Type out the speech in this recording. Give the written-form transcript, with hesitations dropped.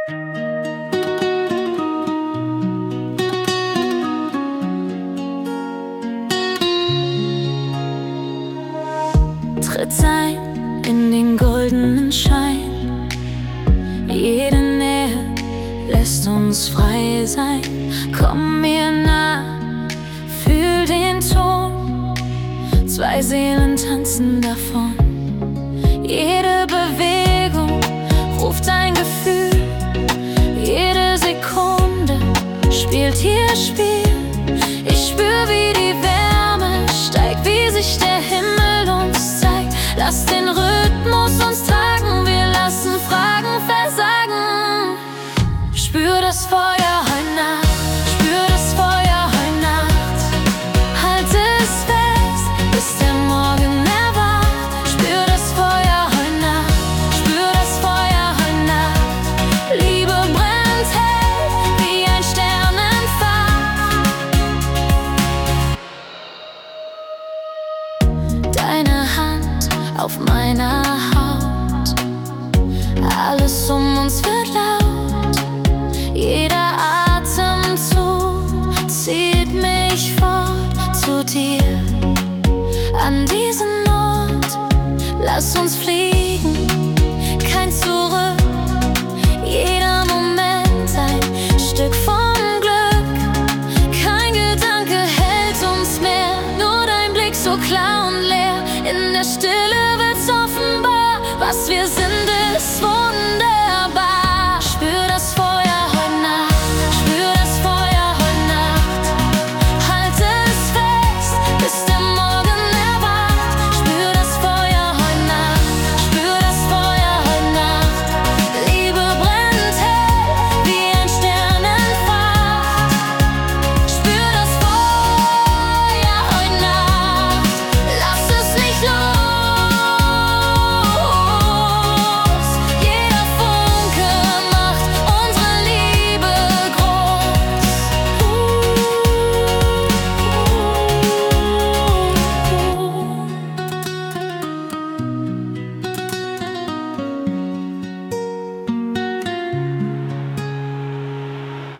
Tritt ein in den goldenen Schein. Jede Nähe lässt uns frei sein. Komm mir nah, fühl den Ton. Zwei Seelen tanzen davon. Jede Bewegung ruft ein Gefühl. Jede Sekunde spielt hier Spiel. Ich spür, wie die Wärme steigt, wie sich der Himmel uns zeigt. Lass den Rhythmus uns tragen, wir lassen Fragen versagen. Spür das Feuer heute Nacht, spür das Feuer heute Nacht. Halte es fest, bis der Morgen erwacht. Spür das Feuer heute Nacht, spür das Feuer heute Nacht. Liebe brennt hell, wie ein Sternenpfahl. Deine Hand auf meiner Haut, alles um uns wird laut. Jeder Atemzug zieht mich fort zu dir. An diesen Ort, lass uns fliegen, kein Zurück. Jeder Moment ein Stück vom Glück. Kein Gedanke hält uns mehr, nur dein Blick so klar und leer. In der Stille wird's offenbar, was wir sind, ist wohl